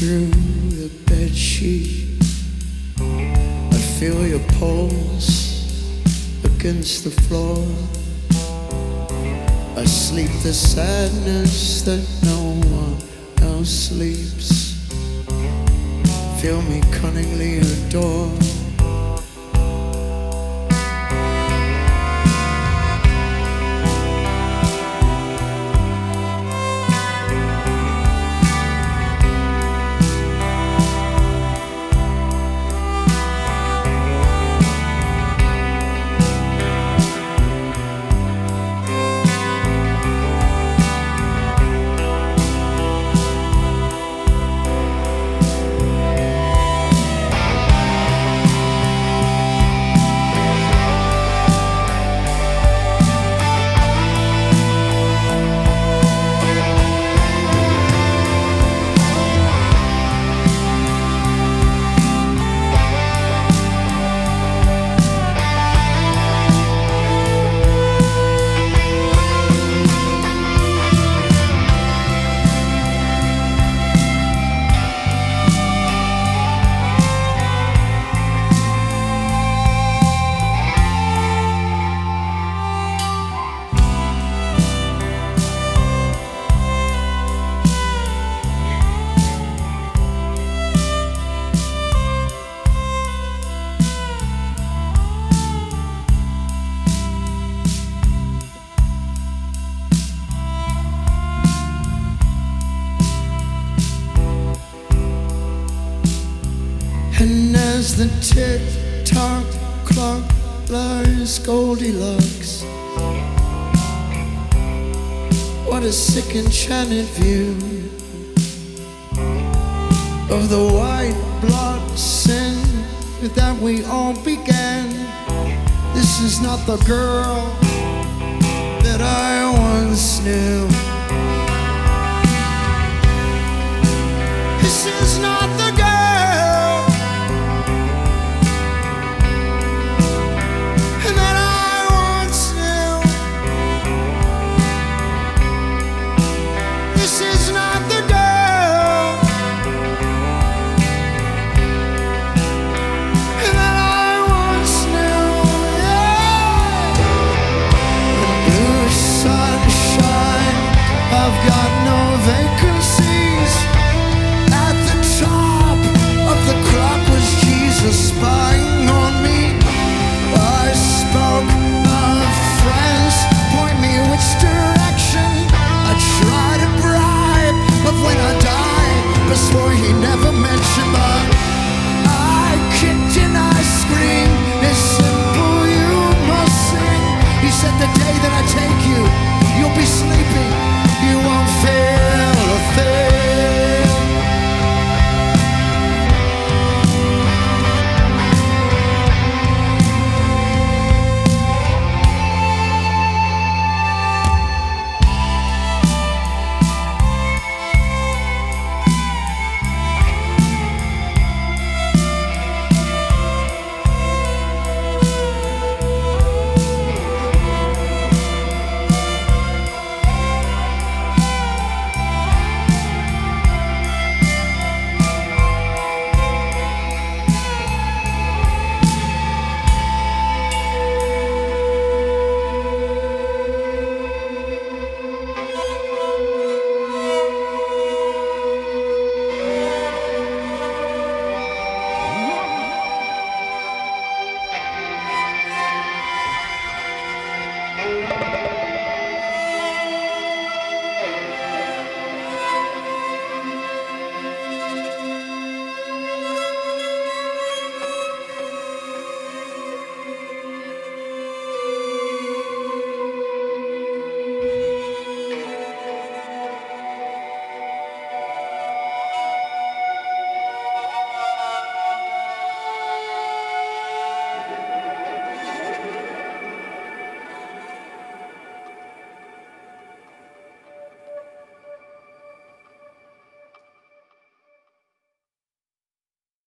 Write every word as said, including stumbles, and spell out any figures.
through the bedsheet. I feel your pulse against the floor. I sleep the sadness that no one else sleeps. Feel me cunningly adore. And as the tick-tock clock lies Goldilocks, what a sick enchanted view of the white blood sin that we all began. This is not the girl that I once knew. This is not the girl spying on me. I spoke of friends, point me which direction. I tried to bribe, but when I died, I swore he never mentioned my